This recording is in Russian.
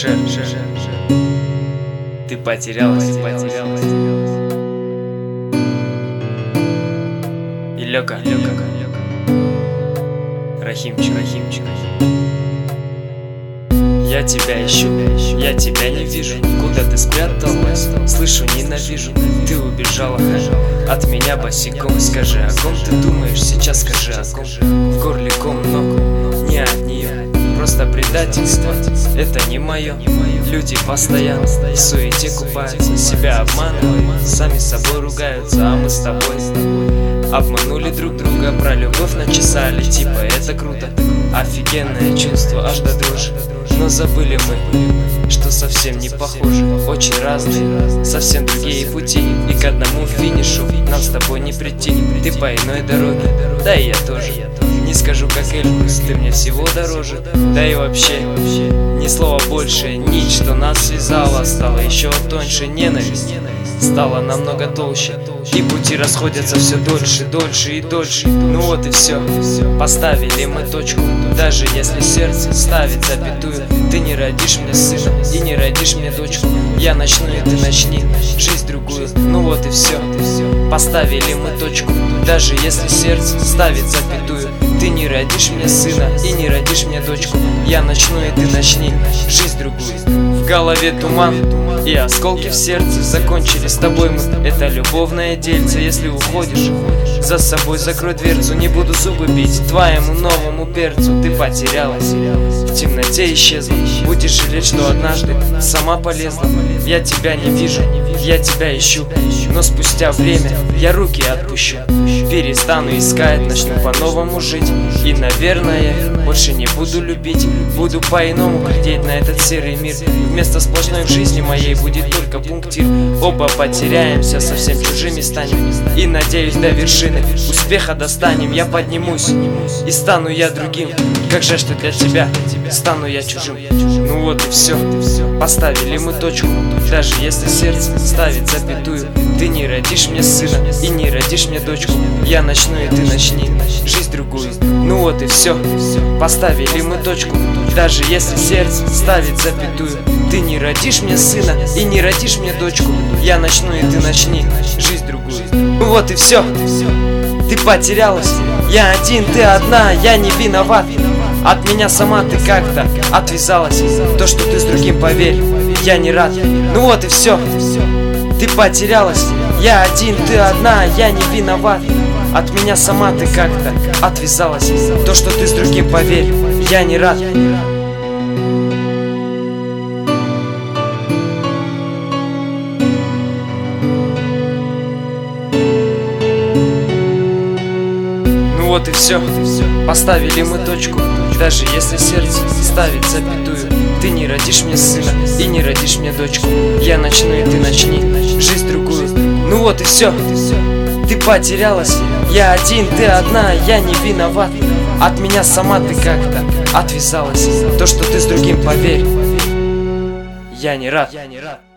Ты потерялась. И Лёка, Рахимчик. Я тебя ищу, я тебя не вижу. Куда ты спряталась? Слышу, ненавижу. Ты убежала от меня босиком. Скажи, о ком ты думаешь? Сейчас скажи, о ком. В горле ком, но не от нее. Просто предательство, это не мое. Люди постоянно в суете купаются, себя обманывают, сами с собой ругаются, а мы с тобой обманули друг друга, про любовь начесали, типа это круто. Офигенное чувство, аж до дрожи. Но забыли мы, что совсем не похожи. Очень разные, совсем другие пути. И к одному финишу нам с тобой не прийти. Ты по иной дороге, да и я тоже. Не скажу как Эльбрус, ты мне всего дороже. Да и вообще, ни слова больше. Нить, что нас связала, стала еще тоньше. Ненависть стала намного толще. И пути расходятся все дольше и дольше. Ну вот и все, поставили мы точку. Даже если сердце ставит запятую. Ты не родишь мне сына и не родишь мне дочку. Я начну и ты начни жизнь другую. Ну вот и все, поставили мы точку. Даже если сердце ставит запятую. Ты не родишь мне сына и не родишь мне дочку. Я начну и ты начни жизнь другую. В голове туман и осколки в сердце. Закончили с тобой мы это любовное дельце. Если уходишь, за собой закрой дверцу. Не буду зубы бить твоему новому перцу. Ты потерялась, в темноте исчезла. Будешь жалеть, что однажды сама полезла. Я тебя не вижу, я тебя ищу. Но спустя время я руки отпущу. Перестану искать, начну по-новому жить. И, наверное, больше не буду любить. Буду по-иному глядеть на этот серый мир. Вместо сплошной в жизни моей будет только пунктир. Оба потеряемся, совсем чужими станем. И, надеюсь, до вершины успеха достанем. Я поднимусь и стану я другим. Как же, что для тебя стану я чужим. Ну вот и все, поставили мы точку. Даже если сердце ставит запятую. Ты не родишь мне сына и не родишь мне дочку. Я начну и ты начни жизнь другую. Ну вот и все, поставили мы точку. Даже если сердце ставит запятую. Ты не родишь мне сына и не родишь мне дочку. Я начну и ты начни жизнь другую. Ну вот и все, ты потерялась. Я один, ты одна, я не виноват. От меня сама ты как-то отвязалась. То, что ты с другим, поверь, я не рад. Ну вот и все, ты потерялась. Я один, ты одна, я не виноват. От меня сама ты как-то отвязалась. То, что ты с другим, поверь, я не рад. Ну вот и все, поставили мы точку. Даже если сердце ставит запятую. Ты не родишь мне сына и не родишь мне дочку. Я начну и ты начни жизнь другую. Ну вот и все, ты потерялась. Я один, ты одна, я не виноват. От меня сама ты как-то отвязалась. То, что ты с другим, поверь, я не рад.